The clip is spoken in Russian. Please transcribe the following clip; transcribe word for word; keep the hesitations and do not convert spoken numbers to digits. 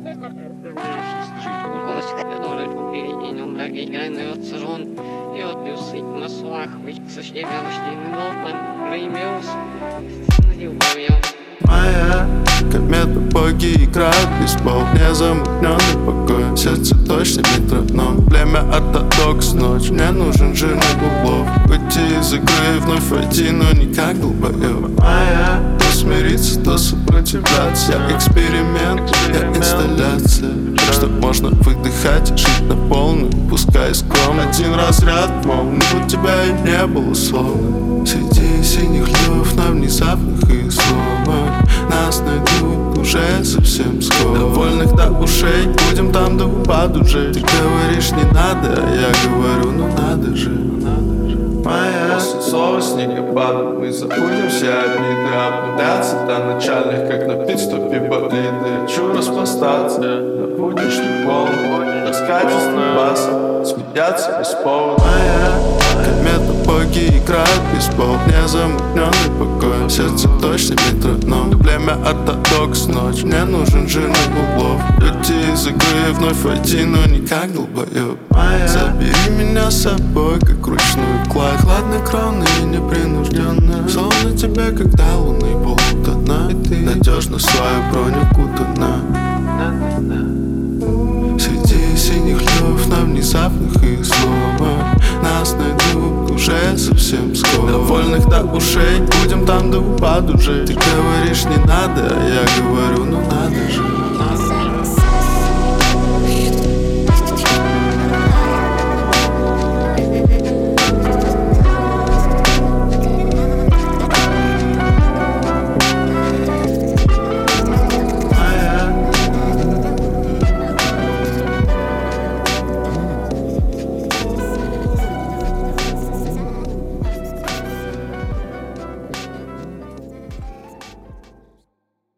Моя комета, боги играют в бейсбол. Незамутненный покой, сердце точно метроном. Племя ортодокс, ночь, мне нужен жирный углов. Выйти из игры и вновь войти, но не как долбоёб. Моя, то смириться, то сопротивляться. Я эксперимент, я инсталляция. Чтоб можно выдыхать, жить на полную, пускай скромно. Один разряд молнии, у тебя и не было словно. Среди синих льдов на внезапных изломах нас найдут уже совсем скоро. Довольных до ушей, будем там до упаду жить. Ты говоришь не надо, а я говорю ну надо же. Моя. После слова снегопада мы забудемся одни драм. Мутаться до начальных, как на пидстопе болиды. Хочу распластаться, но будешь не полный. Раскатистый бас, смеяться без повода. Моя комета, боги играют в бейсбол. Незамутненный покой, сердце точно метроном. Племя ортодокс, ночь, мне нужен жирный углов. Уйти из игры и вновь войти, но не как долбоёб. Забери меня с собой, как ручную кладь. Хладнокровно и непринужденно, словно тебе, когда лунный болт одна. И ты надежно в свою броню кутана. Среди синих льдов на внезапных изломах нас найдут уже совсем скоро. Довольных до ушей, будем там до упаду жить. Ты говоришь не надо, а я говорю